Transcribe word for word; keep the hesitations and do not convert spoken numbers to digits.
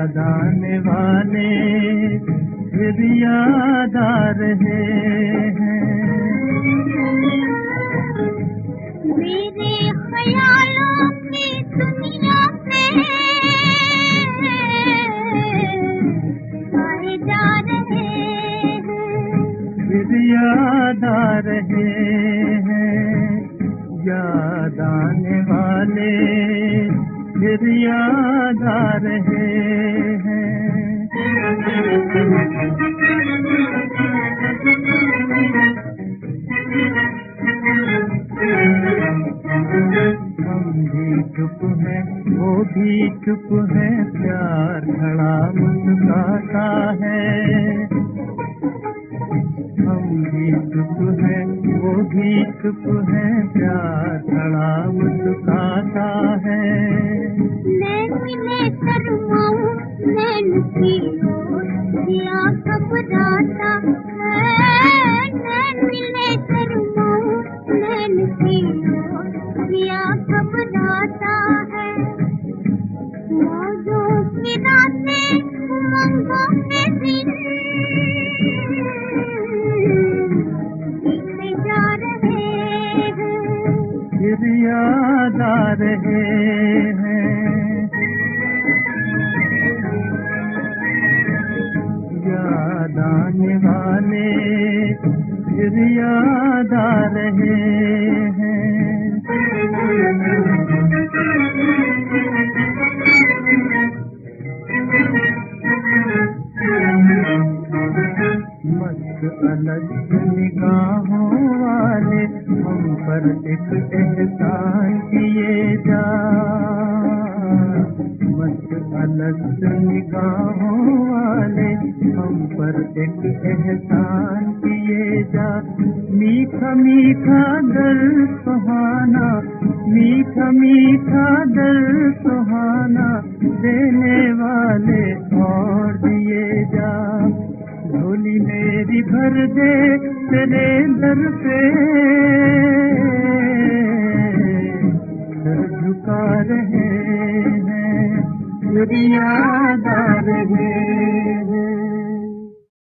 याद आने वाले फिर याद आ रहे हैं। मेरे ख्यालों की दुनिया में आए जा रहे हैं, फिर याद आ रहे हैं। याद आने वाले फिर याद आ रहे हैं। हम भी चुप हैं वो भी चुप है, प्यार खड़ा मुस्कुराता है। हम भी चुप हैं वो भी चुप है, प्यार खड़ा मुस्कुराता है। नैन मिले शर्माऊं नैन की ओर दिया घबराता है। नैन मिले शर्माऊं नैन की ओर दिया घबराता है। मौजों की रातें उमंगों के दिन बीते जा रहे हैं, फिर याद आ रहे हैं। याद आने वाले फिर याद आ रहे हैं। मस्त अलग निगाहों वाले हम पर एक एहसान किए जा। मस्त अलग निगाहों वाले हम पर एक एहसान किए जा। मीठा मीठा दर्द सुहाना, मीठा मीठा दर्द सुहाना देने वाले और दिए जा। झोली मेरी भर दे तेरे दर पे, सर झुका रहे हैं फिर याद आ रहे